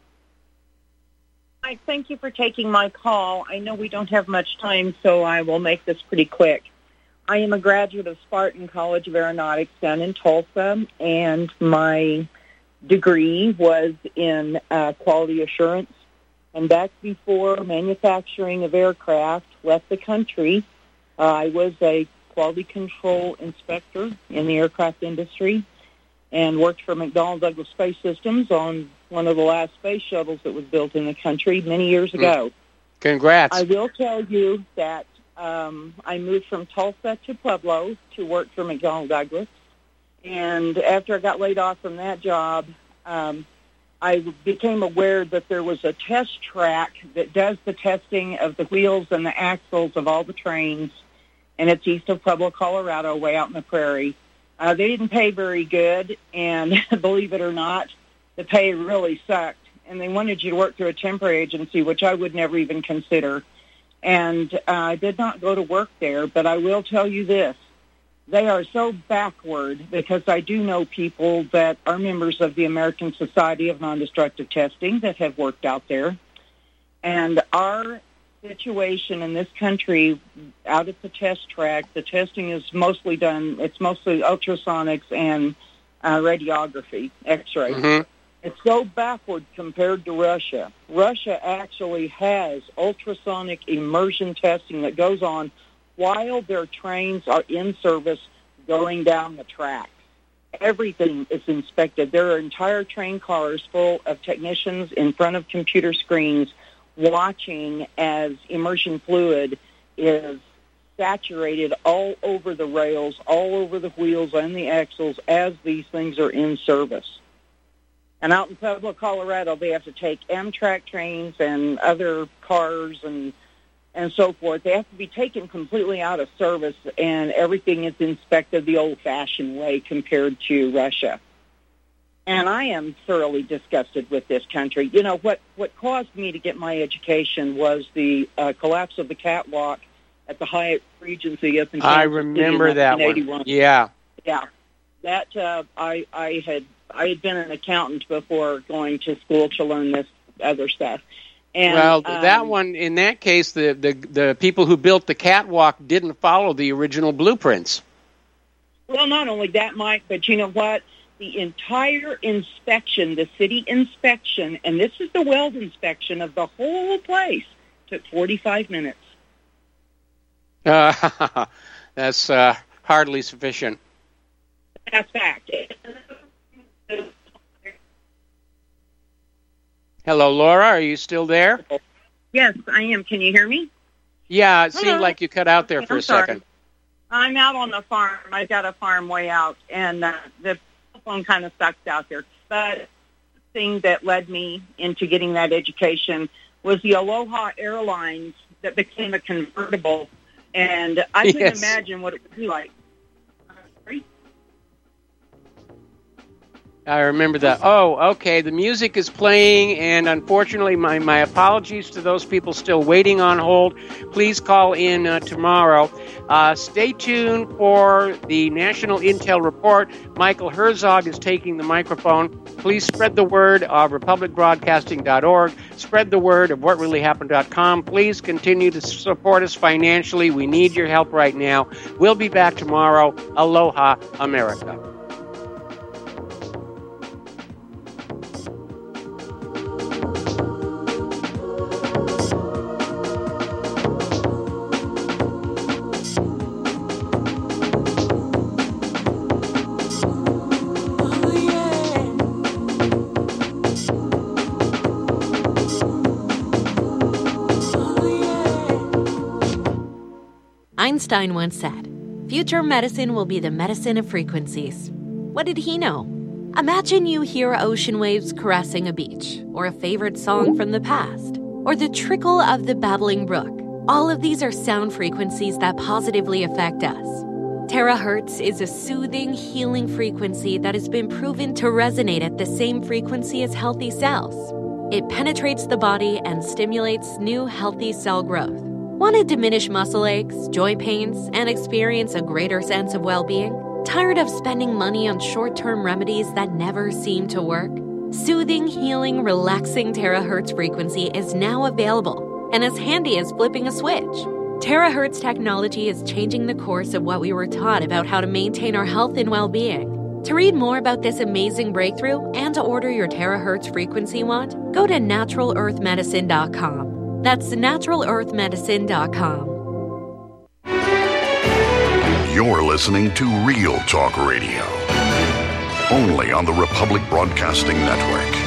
Mike, thank you for taking my call. I know we don't have much time, so I will make this pretty quick. I am a graduate of Spartan College of Aeronautics down in Tulsa, and my degree was in uh, quality assurance. And back before manufacturing of aircraft left the country, uh, I was a quality control inspector in the aircraft industry. and worked for McDonnell Douglas Space Systems on one of the last space shuttles that was built in the country many years ago. Congrats. I will tell you that um, I moved from Tulsa to Pueblo to work for McDonnell Douglas. And after I got laid off from that job, um, I became aware that there was a test track that does the testing of the wheels and the axles of all the trains, and it's east of Pueblo, Colorado, way out in the prairie. Uh, they didn't pay very good, and believe it or not, the pay really sucked. And they wanted you to work through a temporary agency, which I would never even consider. And uh, I did not go to work there, but I will tell you this. They are so backward because I do know people that are members of the American Society of Non-Destructive Testing that have worked out there. And our situation in this country, out at the test track, the testing is mostly done, it's mostly ultrasonics and uh, radiography, X-ray. Mm-hmm. It's so backward compared to Russia. Russia actually has ultrasonic immersion testing that goes on while their trains are in service going down the track. Everything is inspected. There are entire train cars full of technicians in front of computer screens watching as immersion fluid is saturated all over the rails, all over the wheels and the axles as these things are in service. And out in Pueblo, Colorado, they have to take Amtrak trains and other cars and and so forth. They have to be taken completely out of service, and everything is inspected the old-fashioned way compared to Russia. And I am thoroughly disgusted with this country. You know, what, what caused me to get my education was the uh, collapse of the catwalk at the Hyatt Regency up in Kansas I remember City in that nineteen one. eighty-one. Yeah. Yeah. That, uh, I, I had I had been an accountant before going to school to learn this other stuff. And, well, um, that one, in that case, the, the the people who built the catwalk didn't follow the original blueprints. Well, not only that, Mike, but you know what? The entire inspection, the city inspection, and this is the weld inspection of the whole place, took forty-five minutes. Uh, that's uh, hardly sufficient. That's fact. Hello, Laura. Are you still there? Yes, I am. Can you hear me? Yeah, it Hello. seemed like you cut out there for I'm a sorry. second. I'm out on the farm. I've got a farm way out, and uh, the phone kind of sucks out there. But the thing that led me into getting that education was the Aloha Airlines that became a convertible, and I couldn't Yes. imagine what it would be like. I remember that. Oh, okay. The music is playing, and unfortunately, my, my apologies to those people still waiting on hold. Please call in uh, tomorrow. Uh, stay tuned for the National Intel Report. Michael Herzog is taking the microphone. Please spread the word of republic broadcasting dot org. Spread the word of what really happened dot com. Please continue to support us financially. We need your help right now. We'll be back tomorrow. Aloha, America. Einstein once said, "Future medicine will be the medicine of frequencies." What did he know? Imagine you hear ocean waves caressing a beach, or a favorite song from the past, or the trickle of the babbling brook. All of these are sound frequencies that positively affect us. Terahertz is a soothing, healing frequency that has been proven to resonate at the same frequency as healthy cells. It penetrates the body and stimulates new healthy cell growth. Want to diminish muscle aches, joint pains, and experience a greater sense of well-being? Tired of spending money on short-term remedies that never seem to work? Soothing, healing, relaxing terahertz frequency is now available and as handy as flipping a switch. Terahertz technology is changing the course of what we were taught about how to maintain our health and well-being. To read more about this amazing breakthrough and to order your terahertz frequency wand, go to natural earth medicine dot com. That's natural earth medicine dot com. You're listening to Real Talk Radio. only on the Republic Broadcasting Network.